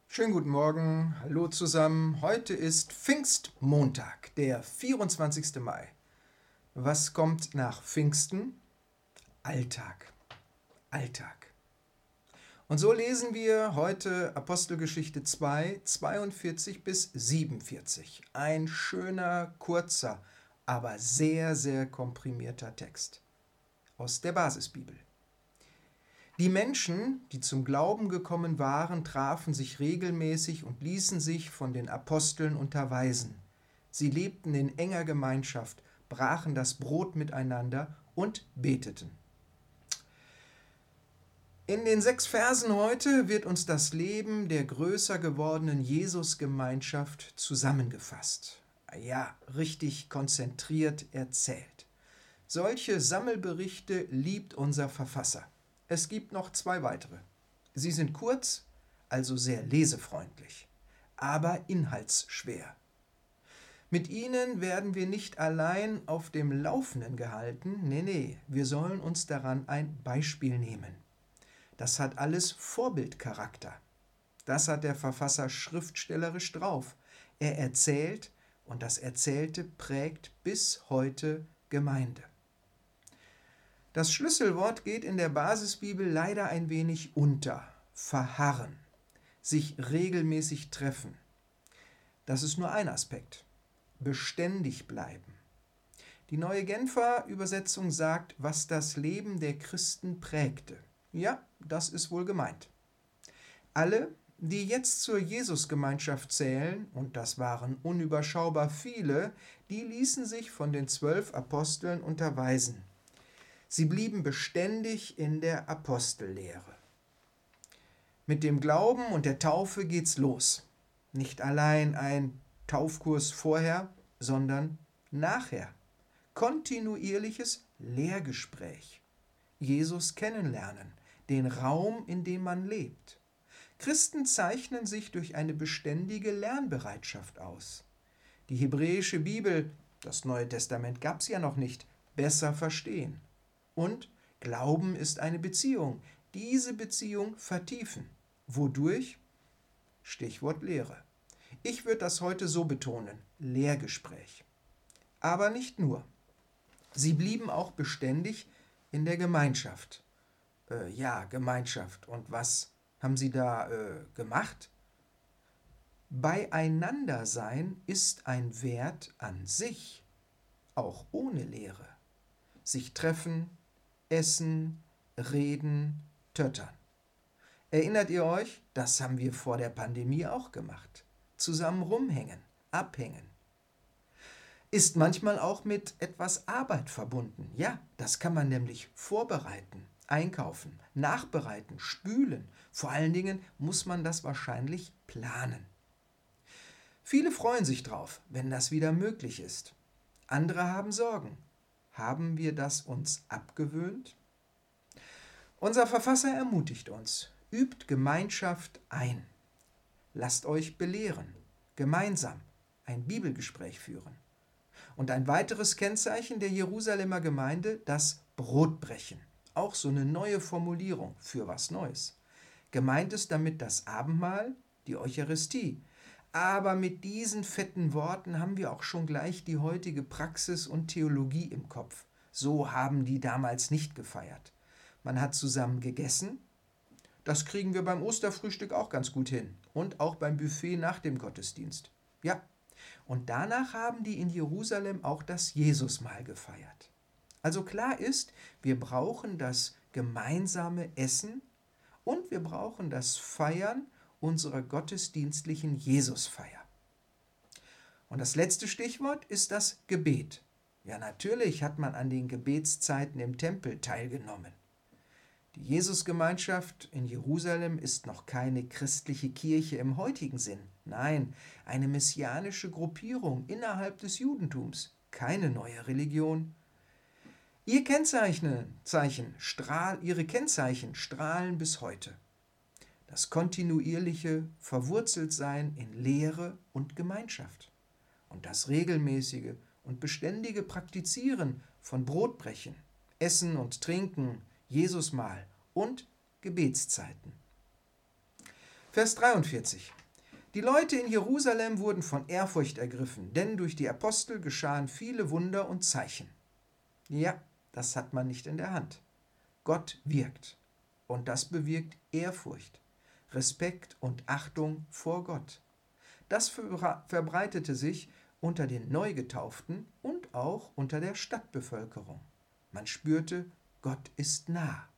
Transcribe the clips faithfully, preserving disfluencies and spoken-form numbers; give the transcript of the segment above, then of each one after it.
Schönen guten Morgen, hallo zusammen. Heute ist Pfingstmontag, der vierundzwanzigste Mai. Was kommt nach Pfingsten? Alltag. Alltag. Und so lesen wir heute Apostelgeschichte zwei, zweiundvierzig bis siebenundvierzig. Ein schöner, kurzer, aber sehr, sehr komprimierter Text aus der Basisbibel. Die Menschen, die zum Glauben gekommen waren, trafen sich regelmäßig und ließen sich von den Aposteln unterweisen. Sie lebten in enger Gemeinschaft, brachen das Brot miteinander und beteten. In den sechs Versen heute wird uns das Leben der größer gewordenen Jesusgemeinschaft zusammengefasst. Ja, richtig konzentriert erzählt. Solche Sammelberichte liebt unser Verfasser. Es gibt noch zwei weitere. Sie sind kurz, also sehr lesefreundlich, aber inhaltsschwer. Mit ihnen werden wir nicht allein auf dem Laufenden gehalten, nee, nee, wir sollen uns daran ein Beispiel nehmen. Das hat alles Vorbildcharakter. Das hat der Verfasser schriftstellerisch drauf. Er erzählt und das Erzählte prägt bis heute Gemeinde. Das Schlüsselwort geht in der Basisbibel leider ein wenig unter. Verharren. Sich regelmäßig treffen. Das ist nur ein Aspekt. Beständig bleiben. Die Neue Genfer Übersetzung sagt, was das Leben der Christen prägte. Ja, das ist wohl gemeint. Alle, die jetzt zur Jesusgemeinschaft zählen, und das waren unüberschaubar viele, die ließen sich von den zwölf Aposteln unterweisen. Sie blieben beständig in der Apostellehre. Mit dem Glauben und der Taufe geht's los. Nicht allein ein Taufkurs vorher, sondern nachher. Kontinuierliches Lehrgespräch. Jesus kennenlernen, den Raum, in dem man lebt. Christen zeichnen sich durch eine beständige Lernbereitschaft aus. Die hebräische Bibel, das Neue Testament gab es ja noch nicht, besser verstehen. Und Glauben ist eine Beziehung. Diese Beziehung vertiefen. Wodurch? Stichwort Lehre. Ich würde das heute so betonen, Lehrgespräch. Aber nicht nur. Sie blieben auch beständig in der Gemeinschaft. Äh, ja, Gemeinschaft. Und was haben sie da äh, gemacht? Beieinander sein ist ein Wert an sich, auch ohne Lehre. Sich treffen, essen, reden, töttern. Erinnert ihr euch? Das haben wir vor der Pandemie auch gemacht. Zusammen rumhängen, abhängen. Ist manchmal auch mit etwas Arbeit verbunden. Ja, das kann man nämlich vorbereiten, einkaufen, nachbereiten, spülen. Vor allen Dingen muss man das wahrscheinlich planen. Viele freuen sich drauf, wenn das wieder möglich ist. Andere haben Sorgen. Haben wir das uns abgewöhnt? Unser Verfasser ermutigt uns, übt Gemeinschaft ein. Lasst euch belehren, gemeinsam ein Bibelgespräch führen. Und ein weiteres Kennzeichen der Jerusalemer Gemeinde, das Brotbrechen. Auch so eine neue Formulierung für was Neues. Gemeint ist damit das Abendmahl, die Eucharistie. Aber mit diesen fetten Worten haben wir auch schon gleich die heutige Praxis und Theologie im Kopf. So haben die damals nicht gefeiert. Man hat zusammen gegessen. Das kriegen wir beim Osterfrühstück auch ganz gut hin. Und auch beim Buffet nach dem Gottesdienst. Ja, und danach haben die in Jerusalem auch das Jesusmahl gefeiert. Also klar ist, wir brauchen das gemeinsame Essen und wir brauchen das Feiern unserer gottesdienstlichen Jesusfeier. Und das letzte Stichwort ist das Gebet. Ja, natürlich hat man an den Gebetszeiten im Tempel teilgenommen. Die Jesusgemeinschaft in Jerusalem ist noch keine christliche Kirche im heutigen Sinn. Nein, eine messianische Gruppierung innerhalb des Judentums. Keine neue Religion. Ihr Kennzeichen, Zeichen, strahl, ihre Kennzeichen strahlen bis heute. Das kontinuierliche Verwurzeltsein in Lehre und Gemeinschaft. Und das regelmäßige und beständige Praktizieren von Brotbrechen, Essen und Trinken, Jesusmahl und Gebetszeiten. Vers dreiundvierzig. Die Leute in Jerusalem wurden von Ehrfurcht ergriffen, denn durch die Apostel geschahen viele Wunder und Zeichen. Ja, das hat man nicht in der Hand. Gott wirkt, und das bewirkt Ehrfurcht, Respekt und Achtung vor Gott. Das verbreitete sich unter den Neugetauften und auch unter der Stadtbevölkerung. Man spürte, Gott ist nah.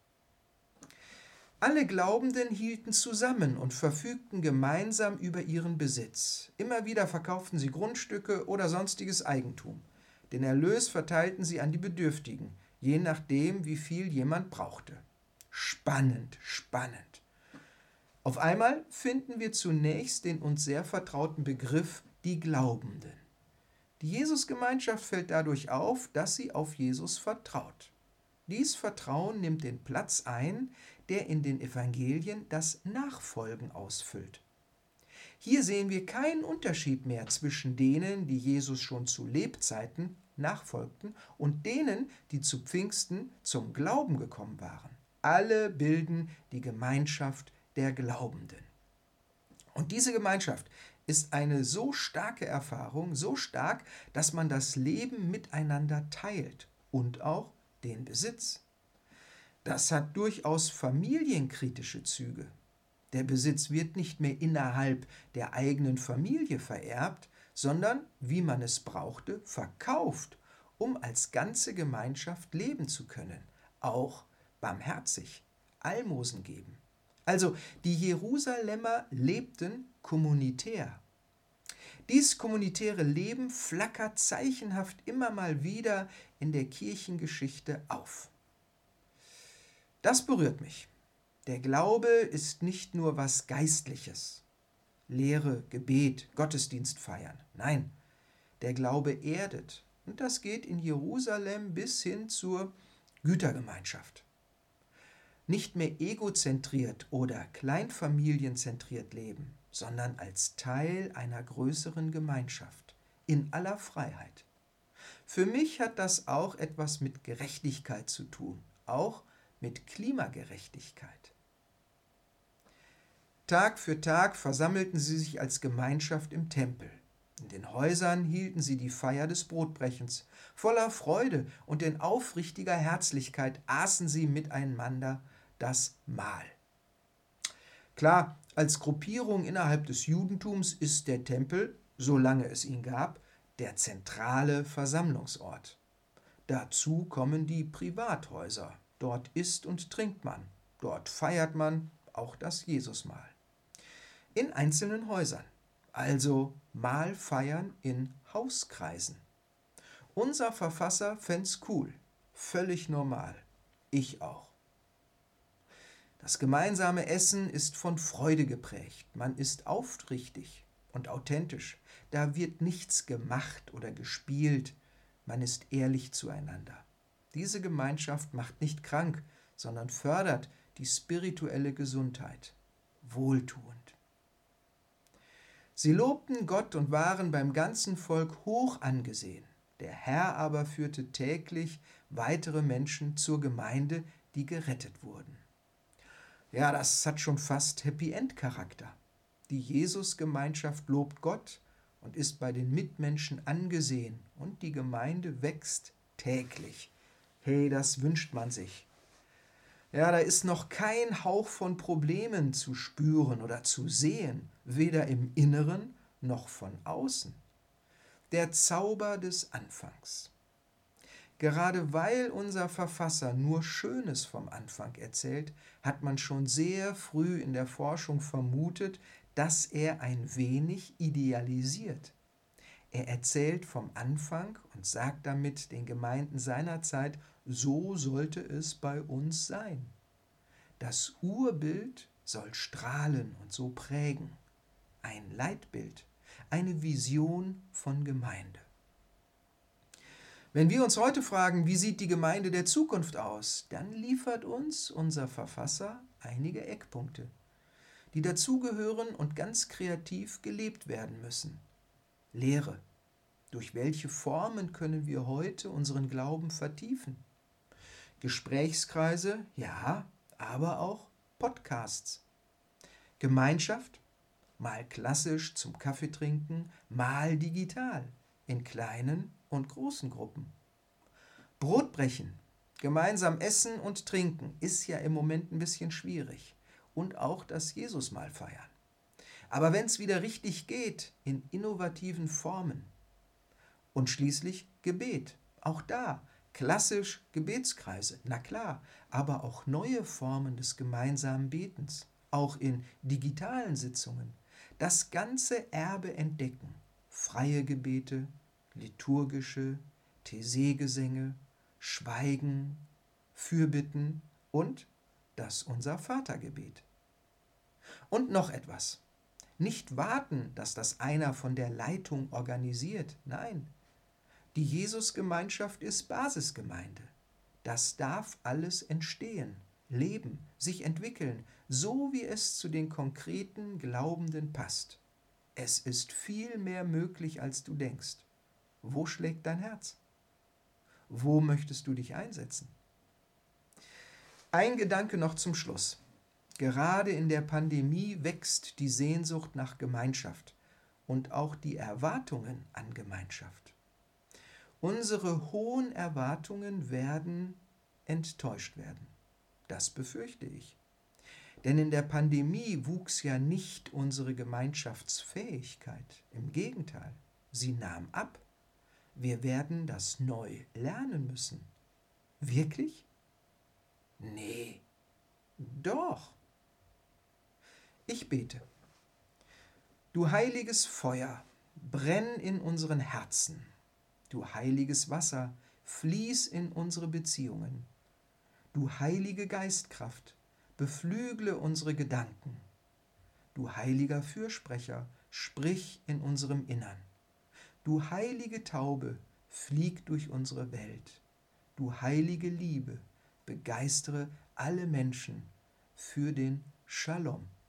Alle Glaubenden hielten zusammen und verfügten gemeinsam über ihren Besitz. Immer wieder verkauften sie Grundstücke oder sonstiges Eigentum. Den Erlös verteilten sie an die Bedürftigen, je nachdem, wie viel jemand brauchte. Spannend, spannend. Auf einmal finden wir zunächst den uns sehr vertrauten Begriff die Glaubenden. Die Jesusgemeinschaft fällt dadurch auf, dass sie auf Jesus vertraut. Dies Vertrauen nimmt den Platz ein, der in den Evangelien das Nachfolgen ausfüllt. Hier sehen wir keinen Unterschied mehr zwischen denen, die Jesus schon zu Lebzeiten nachfolgten, und denen, die zu Pfingsten zum Glauben gekommen waren. Alle bilden die Gemeinschaft der Glaubenden. Und diese Gemeinschaft ist eine so starke Erfahrung, so stark, dass man das Leben miteinander teilt und auch den Besitz. Das hat durchaus familienkritische Züge. Der Besitz wird nicht mehr innerhalb der eigenen Familie vererbt, sondern, wie man es brauchte, verkauft, um als ganze Gemeinschaft leben zu können, auch barmherzig, Almosen geben. Also die Jerusalemer lebten kommunitär. Dies kommunitäre Leben flackert zeichenhaft immer mal wieder in der Kirchengeschichte auf. Das berührt mich. Der Glaube ist nicht nur was Geistliches. Lehre, Gebet, Gottesdienst feiern. Nein, der Glaube erdet. Und das geht in Jerusalem bis hin zur Gütergemeinschaft. Nicht mehr egozentriert oder kleinfamilienzentriert leben, sondern als Teil einer größeren Gemeinschaft, in aller Freiheit. Für mich hat das auch etwas mit Gerechtigkeit zu tun, auch mit Klimagerechtigkeit. Tag für Tag versammelten sie sich als Gemeinschaft im Tempel. In den Häusern hielten sie die Feier des Brotbrechens. Voller Freude und in aufrichtiger Herzlichkeit aßen sie miteinander das Mahl. Klar, als Gruppierung innerhalb des Judentums ist der Tempel, solange es ihn gab, der zentrale Versammlungsort. Dazu kommen die Privathäuser. Dort isst und trinkt man. Dort feiert man auch das Jesusmahl. In einzelnen Häusern, also Mahlfeiern in Hauskreisen. Unser Verfasser fänd's cool, völlig normal. Ich auch. Das gemeinsame Essen ist von Freude geprägt. Man ist aufrichtig und authentisch. Da wird nichts gemacht oder gespielt. Man ist ehrlich zueinander. Diese Gemeinschaft macht nicht krank, sondern fördert die spirituelle Gesundheit. Wohltuend. Sie lobten Gott und waren beim ganzen Volk hoch angesehen. Der Herr aber führte täglich weitere Menschen zur Gemeinde, die gerettet wurden. Ja, das hat schon fast Happy-End-Charakter. Die Jesusgemeinschaft lobt Gott und ist bei den Mitmenschen angesehen und die Gemeinde wächst täglich. Hey, das wünscht man sich. Ja, da ist noch kein Hauch von Problemen zu spüren oder zu sehen, weder im Inneren noch von außen. Der Zauber des Anfangs. Gerade weil unser Verfasser nur Schönes vom Anfang erzählt, hat man schon sehr früh in der Forschung vermutet, dass er ein wenig idealisiert. Er erzählt vom Anfang und sagt damit den Gemeinden seiner Zeit, so sollte es bei uns sein. Das Urbild soll strahlen und so prägen. Ein Leitbild, eine Vision von Gemeinde. Wenn wir uns heute fragen, wie sieht die Gemeinde der Zukunft aus, dann liefert uns unser Verfasser einige Eckpunkte, die dazugehören und ganz kreativ gelebt werden müssen. Lehre. Durch welche Formen können wir heute unseren Glauben vertiefen? Gesprächskreise, ja, aber auch Podcasts. Gemeinschaft, mal klassisch zum Kaffee trinken, mal digital, in kleinen und großen Gruppen. Brotbrechen, gemeinsam essen und trinken ist ja im Moment ein bisschen schwierig. Und auch das Jesusmahl feiern. Aber wenn es wieder richtig geht, in innovativen Formen. Und schließlich Gebet, auch da, klassisch Gebetskreise, na klar, aber auch neue Formen des gemeinsamen Betens, auch in digitalen Sitzungen. Das ganze Erbe entdecken, freie Gebete, liturgische, Thesee-Gesänge, Schweigen, Fürbitten und das Unser-Vater-Gebet. Und noch etwas. Nicht warten, dass das einer von der Leitung organisiert. Nein, die Jesusgemeinschaft ist Basisgemeinde. Das darf alles entstehen, leben, sich entwickeln, so wie es zu den konkreten Glaubenden passt. Es ist viel mehr möglich, als du denkst. Wo schlägt dein Herz? Wo möchtest du dich einsetzen? Ein Gedanke noch zum Schluss. Gerade in der Pandemie wächst die Sehnsucht nach Gemeinschaft und auch die Erwartungen an Gemeinschaft. Unsere hohen Erwartungen werden enttäuscht werden. Das befürchte ich. Denn in der Pandemie wuchs ja nicht unsere Gemeinschaftsfähigkeit. Im Gegenteil, sie nahm ab. Wir werden das neu lernen müssen. Wirklich? Nee, doch. Ich bete. Du heiliges Feuer, brenn in unseren Herzen. Du heiliges Wasser, fließ in unsere Beziehungen. Du heilige Geistkraft, beflügle unsere Gedanken. Du heiliger Fürsprecher, sprich in unserem Innern. Du heilige Taube, flieg durch unsere Welt. Du heilige Liebe, begeistere alle Menschen für den Shalom.